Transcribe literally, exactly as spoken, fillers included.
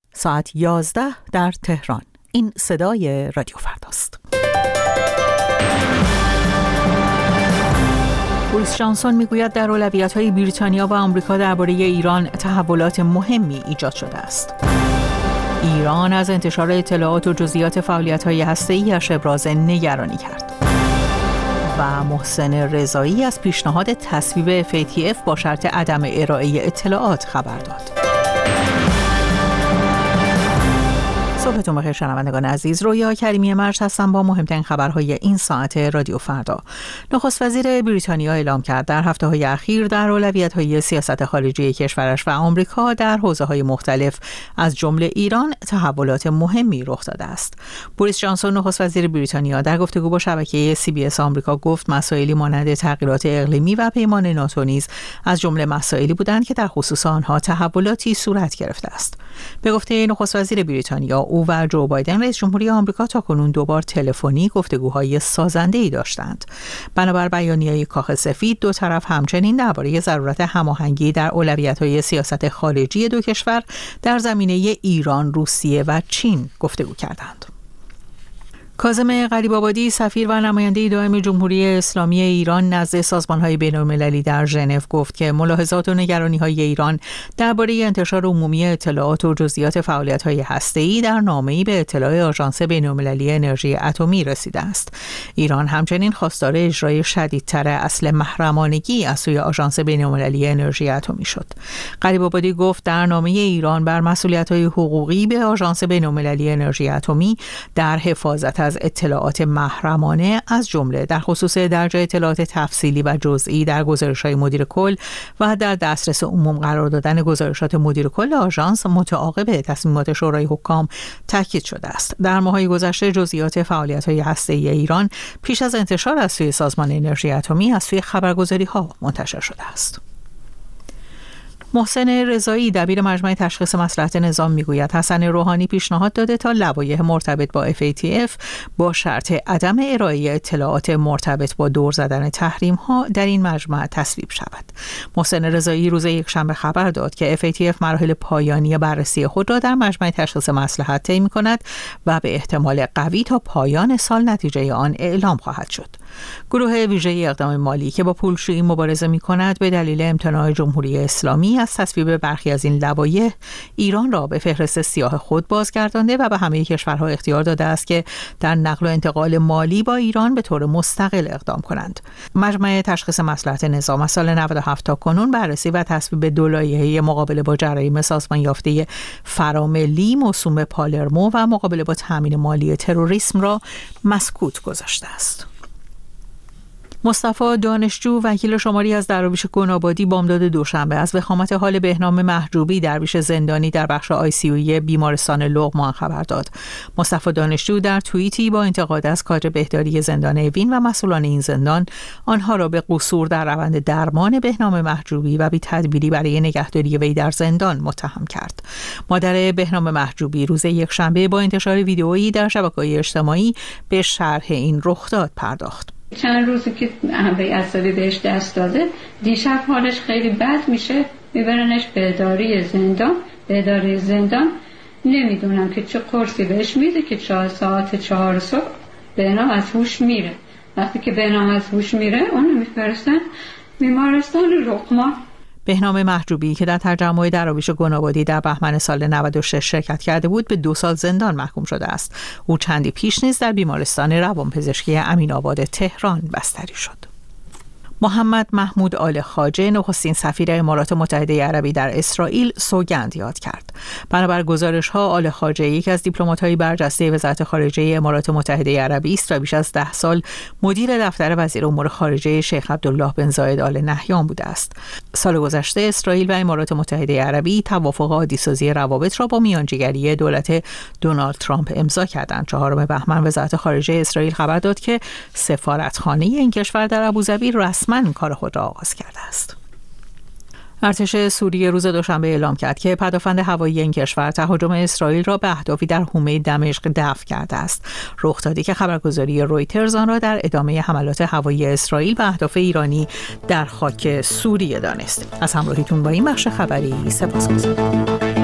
ساعت یازده در تهران. این صدای رادیو فرداست. بوریس جانسون میگوید در اولویت‌های بریتانیا و آمریکا درباره ایران تحولات مهمی ایجاد شده است. ایران از انتشار اطلاعات و جزئیات فعالیت‌های هسته‌ای‌اش ابراز نگرانی کرد. و محسن رضایی از پیشنهاد تصویب اف ای تی اف با شرط عدم ارائه اطلاعات خبر داد. صبحتون بخیر شنوندگان عزیز، رویا کریمی مرج هستم با مهمترین خبرهای این ساعت رادیو فردا. نخست وزیر بریتانیا اعلام کرد در هفته‌های اخیر در اولویت‌های سیاست خارجی کشورش و آمریکا در حوزه‌های مختلف از جمله ایران تحولات مهمی رخ داده است. بوریس جانسون نخست وزیر بریتانیا در گفتگو با شبکه سی بی اس آمریکا گفت مسائلی مانند تغییرات اقلیمی و پیمان ناتو نیز از جمله مسائلی بودند که در خصوص آنها تحولاتی صورت گرفته است. به گفته نخست وزیر بریتانیا، او و جو بایدن رئیس جمهوری آمریکا تاکنون دو بار تلفنی گفتگوهای سازنده‌ای داشتند. بنابر بیانیه کاخ سفید، دو طرف همچنین درباره ضرورت هماهنگی در اولویت‌های سیاست خارجی دو کشور در زمینه ایران، روسیه و چین گفتگو کردند. کاظم غریب‌آبادی، سفیر و نماینده دائم جمهوری اسلامی ایران نزد سازمان‌های بین‌المللی در ژنو، گفت که ملاحظات و نگرانی‌های ایران درباره انتشار عمومی اطلاعات و جزئیات فعالیت‌های هسته‌ای در نامه‌ای به اطلاع آژانس بین‌المللی انرژی اتمی رسیده است. ایران همچنین خواستار اجرای شدیدتر اصل محرمانگی از سوی آژانس بین‌المللی انرژی اتمی شد. غریب‌آبادی گفت در نامه ایران بر مسئولیت‌های حقوقی به آژانس بین‌المللی انرژی اتمی در حفاظت از اطلاعات محرمانه از جمله در خصوص درج اطلاعات تفصیلی و جزئی در گزارش‌های مدیر کل و در دسترس عموم قرار دادن گزارشات مدیر کل آژانس متعاقب تصمیمات شورای حکام تاکید شده است. در ماه‌های گذشته جزئیات فعالیت‌های هسته‌ای ایران پیش از انتشار از سوی سازمان انرژی اتمی از سوی خبرگزاری‌ها منتشر شده است. محسن رضایی دبیر مجمع تشخیص مصلحت نظام میگوید حسن روحانی پیشنهاد داده تا لوایح مرتبط با اف ای تی اف با شرط عدم ارائه اطلاعات مرتبط با دور زدن تحریم ها در این مجمع تصویب شود. محسن رضایی روز یکشنبه خبر داد که اف ای تی اف مراحل پایانی بررسی خود را در مجمع تشخیص مصلحت طی می‌کند و به احتمال قوی تا پایان سال نتیجه آن اعلام خواهد شد. گروه ویژه اقدام مالی که با پولشویی مبارزه می‌کند به دلیل امتناع جمهوری اسلامی از تصویب برخی از این لوایح ایران را به فهرست سیاه خود بازگردانده و به همه کشورها اختیار داده است که در نقل و انتقال مالی با ایران به طور مستقل اقدام کنند. مجمع تشخیص مصلحت نظام از سال نود و هفت تا کنون بررسی و تصویب دو لایحه مقابله با جرایم سازمان یافته فراملی موسوم پالرمو و مقابله با تامین مالی تروریسم را مسکوت گذاشته است. مصطفی دانشجو، وکیل شماری از دراویش گنابادی، بامداد دوشنبه از وخامت حال بهنام محجوبی درویش زندانی در بخش آی سی یو بیمارستان لقمان خبر داد. مصطفی دانشجو در توییتی با انتقاد از کادر بهداری زندان اوین و مسئولان این زندان آنها را به قصور در روند درمان بهنام محجوبی و بی‌تدبیری برای نگهداری وی در زندان متهم کرد. مادر بهنام محجوبی روز یکشنبه با انتشار ویدئویی در شبکه‌های اجتماعی به شرح این رخداد پرداخت. چند روزی که به عصبی بهش دست داده، دیشب حالش خیلی بد میشه، میبرنش بهداری زندان. بهداری زندان نمیدونم که چه قرصی بهش میده که چهار ساعت چهار صبح بهنام از هوش میره. وقتی که بهنام از هوش میره اونو میفرستن بیمارستان لقمان. بهنام محجوبی که در تجمع دراویش گنابادی در بهمن سال نود و شش شرکت کرده بود به دو سال زندان محکوم شده است. او چندی پیش نیز در بیمارستان روانپزشکی امین‌آباد تهران بستری شد. محمد محمود آل خواجه، نخستین سفیر امارات متحده عربی در اسرائیل، سوگند یاد کرد. بنابر گزارش‌ها آل خواجه یکی از دیپلمات‌های برجسته وزارت خارجه امارات متحده عربی است و بیش از ده سال مدیر دفتر وزیر امور خارجه شیخ عبدالله بن زاید آل نهیان بوده است. سال گذشته اسرائیل و امارات متحده عربی توافق عادی‌سازی روابط را با میانجیگری دولت دونالد ترامپ امضا کردند. چهارم بهمن وزارت خارجه اسرائیل خبر داد که سفارتخانه این کشور در ابوظبی رسما من کار خود را آغاز کرده است. ارتش سوریه روز دوشنبه اعلام کرد که پدافند هوایی این کشور تهاجم اسرائیل را به اهدافی در حومه دمشق دفع کرده است. رخ دادی که خبرگزاری رویترز آن را در ادامه حملات هوایی اسرائیل به اهداف ایرانی در خاک سوریه دانست. از همراهیتون با این بخش خبری سپاسگزارم.